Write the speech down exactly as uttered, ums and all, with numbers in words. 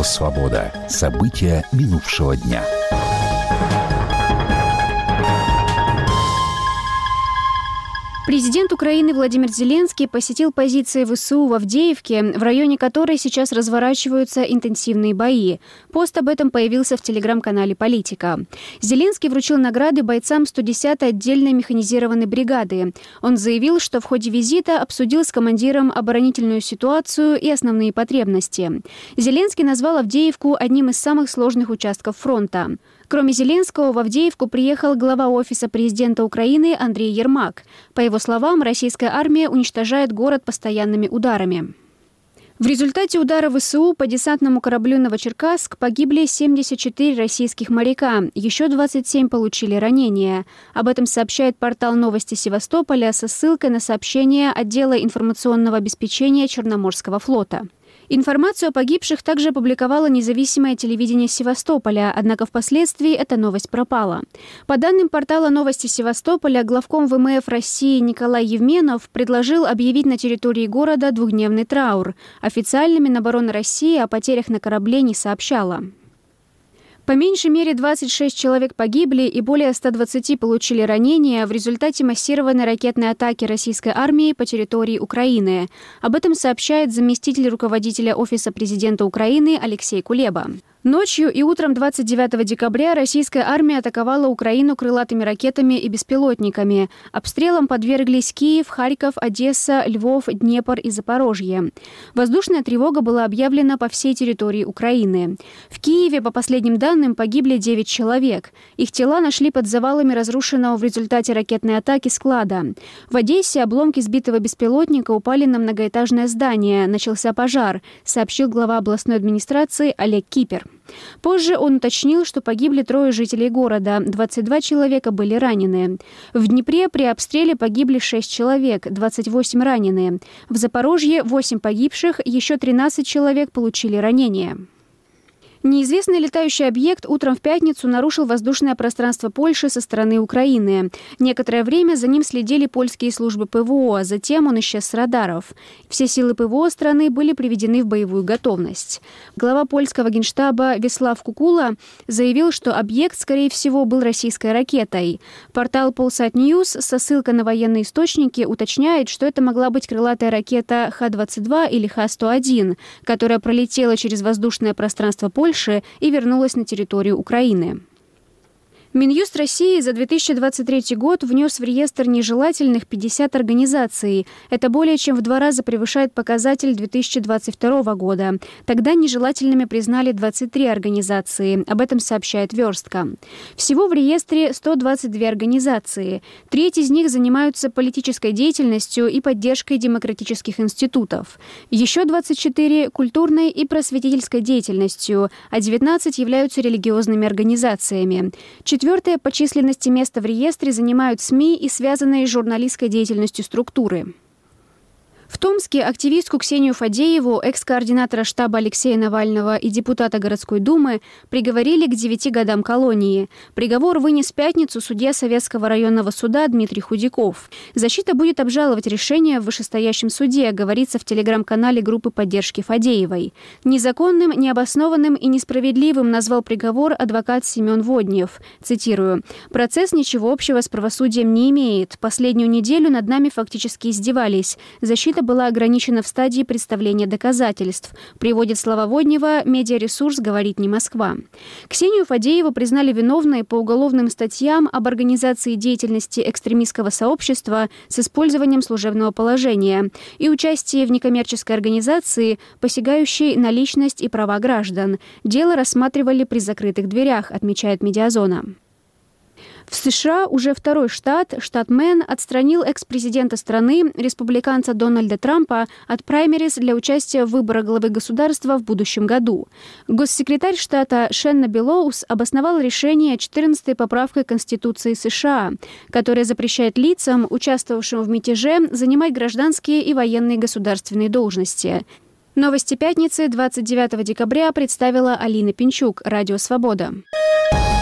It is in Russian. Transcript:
Радио «Свобода». События минувшего дня. Президент Украины Владимир Зеленский посетил позиции ВСУ в Авдеевке, в районе которой сейчас разворачиваются интенсивные бои. Пост об этом появился в телеграм-канале «Политика». Зеленский вручил награды бойцам сто десятой отдельной механизированной бригады. Он заявил, что в ходе визита обсудил с командиром оборонительную ситуацию и основные потребности. Зеленский назвал Авдеевку одним из самых сложных участков фронта. Кроме Зеленского, в Авдеевку приехал глава Офиса президента Украины Андрей Ермак. По его словам, российская армия уничтожает город постоянными ударами. В результате удара ВСУ по десантному кораблю «Новочеркасск» погибли семьдесят четыре российских моряка, еще двадцать семь получили ранения. Об этом сообщает портал «Новости Севастополя» со ссылкой на сообщение отдела информационного обеспечения Черноморского флота. Информацию о погибших также опубликовало независимое телевидение Севастополя, однако впоследствии эта новость пропала. По данным портала «Новости Севастополя», главком ВМФ России Николай Евменов предложил объявить на территории города двухдневный траур. Официально Минобороны России о потерях на корабле не сообщала. По меньшей мере двадцать шесть человек погибли и более ста двадцати получили ранения в результате массированной ракетной атаки российской армии по территории Украины. Об этом сообщает заместитель руководителя Офиса президента Украины Алексей Кулеба. Ночью и утром двадцать девятого декабря российская армия атаковала Украину крылатыми ракетами и беспилотниками. Обстрелам подверглись Киев, Харьков, Одесса, Львов, Днепр и Запорожье. Воздушная тревога была объявлена по всей территории Украины. В Киеве, по последним данным, погибли девять человек. Их тела нашли под завалами разрушенного в результате ракетной атаки склада. В Одессе обломки сбитого беспилотника упали на многоэтажное здание. Начался пожар, сообщил глава областной администрации Олег Кипер. Позже он уточнил, что погибли трое жителей города, двадцать два человека были ранены. В Днепре при обстреле погибли шесть человек, двадцать восемь ранены. В Запорожье восемь погибших, еще тринадцать человек получили ранения. Неизвестный летающий объект утром в пятницу нарушил воздушное пространство Польши со стороны Украины. Некоторое время за ним следили польские службы ПВО, а затем он исчез с радаров. Все силы ПВО страны были приведены в боевую готовность. Глава польского генштаба Веслав Кукула заявил, что объект, скорее всего, был российской ракетой. Портал Polsat News со ссылкой на военные источники уточняет, что это могла быть крылатая ракета Х двадцать два или Х сто один, которая пролетела через воздушное пространство Польши и вернулась на территорию Украины. Минюст России за две тысячи двадцать третий год внес в реестр нежелательных пятьдесят организаций. Это более чем в два раза превышает показатель две тысячи двадцать второго года. Тогда нежелательными признали двадцать три организации. Об этом сообщает «Верстка». Всего в реестре сто двадцать две организации. Треть из них занимаются политической деятельностью и поддержкой демократических институтов. Еще двадцать четыре – культурной и просветительской деятельностью, а девятнадцать являются религиозными организациями. Четвертое по численности место в реестре занимают СМИ и связанные с журналистской деятельностью структуры. В Томске активистку Ксению Фадееву, экс-координатора штаба Алексея Навального и депутата городской думы, приговорили к девяти годам колонии. Приговор вынес в пятницу судья Советского районного суда Дмитрий Худяков. Защита будет обжаловать решение в вышестоящем суде, говорится в телеграм-канале группы поддержки Фадеевой. Незаконным, необоснованным и несправедливым назвал приговор адвокат Семен Воднев. Цитирую: «Процесс ничего общего с правосудием не имеет. Последнюю неделю над нами фактически издевались. Защита была ограничена в стадии представления доказательств. Приводит слова Воднева медиаресурс «Говорит не Москва». Ксению Фадееву признали виновной по уголовным статьям об организации деятельности экстремистского сообщества с использованием служебного положения и участии в некоммерческой организации, посягающей на личность и права граждан. Дело рассматривали при закрытых дверях, отмечает «Медиазона». В США уже второй штат, штат Мэн, отстранил экс-президента страны, республиканца Дональда Трампа, от праймериз для участия в выборах главы государства в будущем году. Госсекретарь штата Шенна Белоус обосновал решение четырнадцатой поправкой Конституции США, которая запрещает лицам, участвовавшим в мятеже, занимать гражданские и военные государственные должности. Новости пятницы, двадцать девятого декабря, представила Алина Пинчук, Радио «Свобода».